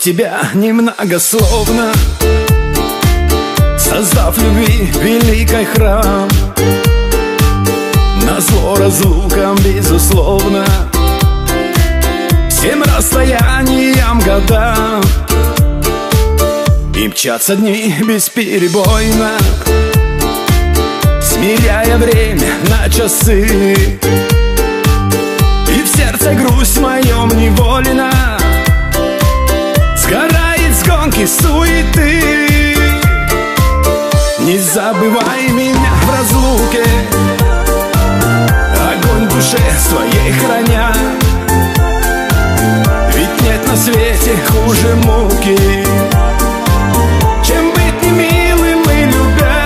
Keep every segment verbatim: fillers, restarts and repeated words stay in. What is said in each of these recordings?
тебя немногословно, создав любви великий храм. Назло разлукам, безусловно, всем расстояниям годам. И мчатся дни бесперебойно, смиряя время на часы. И в сердце грусть в моем неволена сгорает с гонки суеты. Не забывай меня в разлуке, огонь в душе своей храня. Ведь нет на свете хуже муки, чем быть немилым и любя.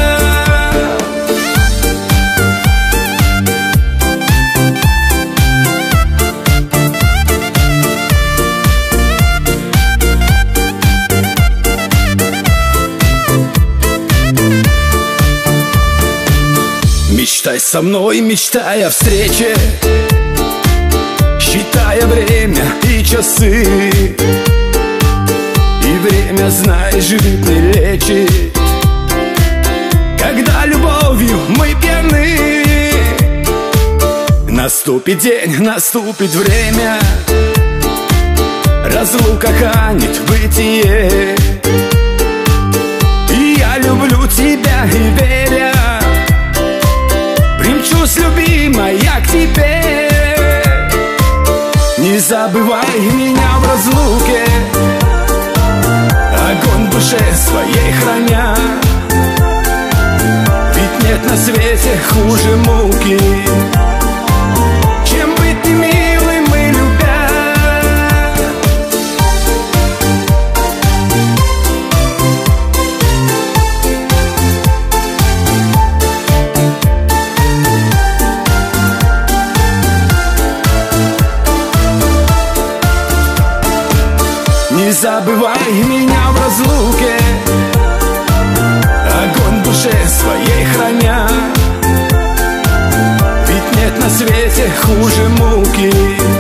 Мечтай со мной, мечтай о встрече, считая время и часы. И время, знай, живет и лечит, когда любовью мы пьяны. Наступит день, наступит время, разлука канет в бытие. И я люблю тебя и веря, примчусь, любимая, к тебе. Не забывай меня в разлуке, огонь в душе своей храня. Ведь нет на свете хуже муки, чем быть немилым и любя. Не забывай меня в разлуке, огонь в душе своей храня. Ведь нет на свете хуже муки,